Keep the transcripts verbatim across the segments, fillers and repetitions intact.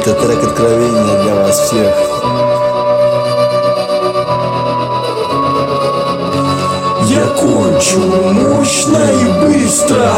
Это трек откровения для вас всех. Я кончу мощно и быстро.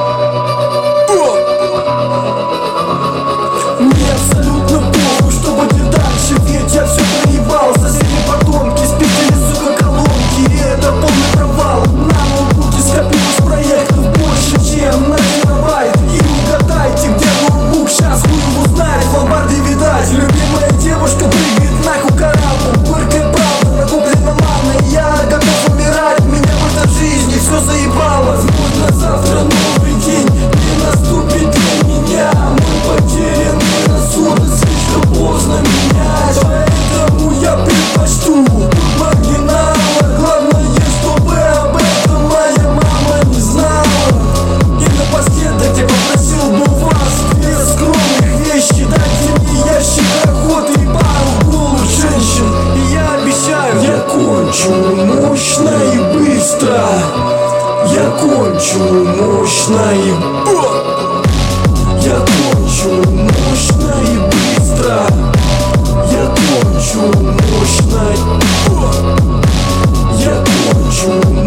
Мне абсолютно похуй, что будет дальше, ведь я все проебал. Соседи потомки спиздили, сука, колонки, и это полный провал. На ноутбуке скопилось проектов больше, чем на терабайт. И угадайте, где ноутбук, сейчас хуй его знает. В ломбарде видать, любимая девушка прыгает на кукаралку. Горькая правда, накоплена мана, и я готов умирать. Меня в этой жизни все заебало. Возможно, завтра новый день не наступит для меня. Мой потерянный рассудок слишком поздно менять. Поэтому я предпочту маргинала. Главное, чтобы об этом моя мама не знала. И напоследок я попросил бы у вас две скромных вещи. Дайте мне ящик охоты и пару голых женщин, и я обещаю, я кончу мощно и быстро. Я кончу мощно и Я кончу мощно и быстро. Я кончу мощно и Я кончу